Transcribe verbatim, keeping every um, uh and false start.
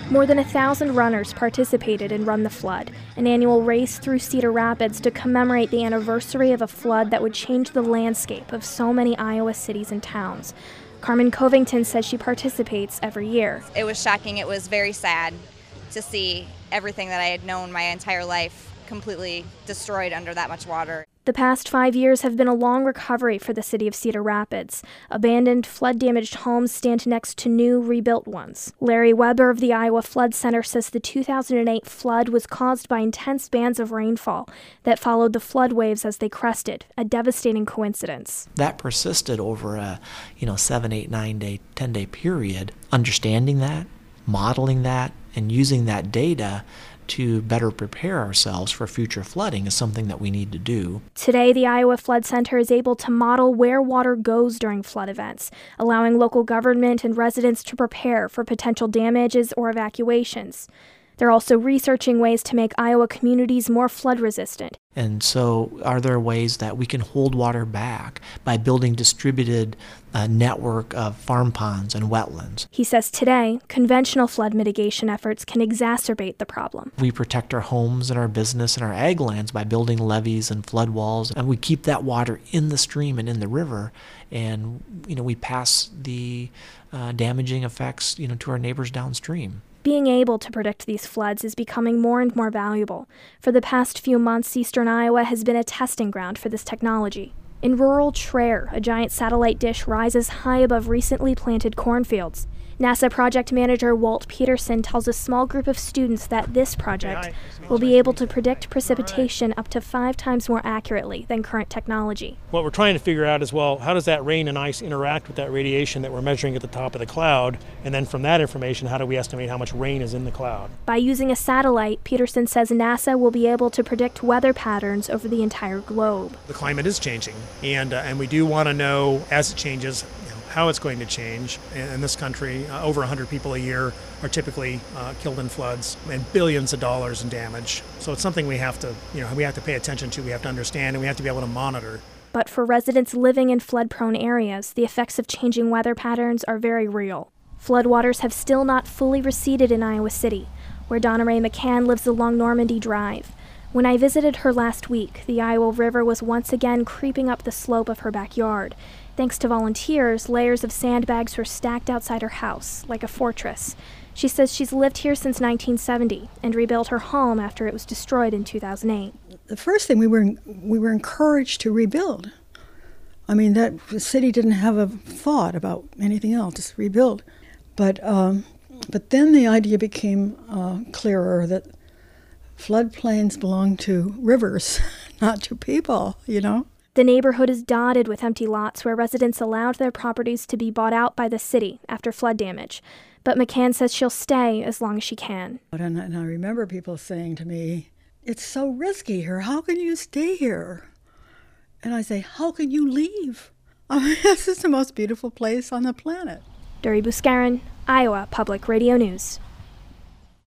More than a thousand runners participated in Run the Flood, an annual race through Cedar Rapids to commemorate the anniversary of a flood that would change the landscape of so many Iowa cities and towns. Carmen Covington says she participates every year. It was shocking. It was very sad to see everything that I had known my entire life completely destroyed under that much water. The past five years have been a long recovery for the city of Cedar Rapids. Abandoned, flood-damaged homes stand next to new, rebuilt ones. Larry Weber of the Iowa Flood Center says the two thousand eight flood was caused by intense bands of rainfall that followed the flood waves as they crested, a devastating coincidence. That persisted over a, you know, seven, eight, nine day, ten day period. Understanding that, modeling that, and using that data to better prepare ourselves for future flooding is something that we need to do. Today, the Iowa Flood Center is able to model where water goes during flood events, allowing local government and residents to prepare for potential damages or evacuations. They're also researching ways to make Iowa communities more flood resistant. And so are there ways that we can hold water back by building distributed uh, network of farm ponds and wetlands? He says today, conventional flood mitigation efforts can exacerbate the problem. We protect our homes and our business and our ag lands by building levees and flood walls, and we keep that water in the stream and in the river, and you know we pass the uh, damaging effects you know to our neighbors downstream. Being able to predict these floods is becoming more and more valuable. For the past few months, eastern Iowa has been a testing ground for this technology. In rural Traer, a giant satellite dish rises high above recently planted cornfields. NASA project manager Walt Peterson tells a small group of students that this project will be able to predict precipitation up to five times more accurately than current technology. What we're trying to figure out is, well, how does that rain and ice interact with that radiation that we're measuring at the top of the cloud? And then from that information, how do we estimate how much rain is in the cloud? By using a satellite, Peterson says NASA will be able to predict weather patterns over the entire globe. The climate is changing, and, uh, and we do want to know, as it changes, how it's going to change. In this country, uh, over one hundred people a year are typically uh, killed in floods, and billions of dollars in damage. So it's something we have to, you know, we have to pay attention to, we have to understand, and we have to be able to monitor. But for residents living in flood-prone areas, the effects of changing weather patterns are very real. Floodwaters have still not fully receded in Iowa City, where Donna Ray McCann lives along Normandy Drive. When I visited her last week, the Iowa River was once again creeping up the slope of her backyard. Thanks to volunteers, layers of sandbags were stacked outside her house, like a fortress. She says she's lived here since nineteen seventy and rebuilt her home after it was destroyed in two thousand eight. The first thing, we were we were encouraged to rebuild. I mean, that the city didn't have a thought about anything else, just rebuild. But um, but then the idea became uh, clearer that floodplains belong to rivers, not to people, you know? The neighborhood is dotted with empty lots where residents allowed their properties to be bought out by the city after flood damage. But McCann says she'll stay as long as she can. And, and I remember people saying to me, "It's so risky here. How can you stay here?" And I say, "How can you leave? I mean, this is the most beautiful place on the planet." Duri Buscarin, Iowa Public Radio News.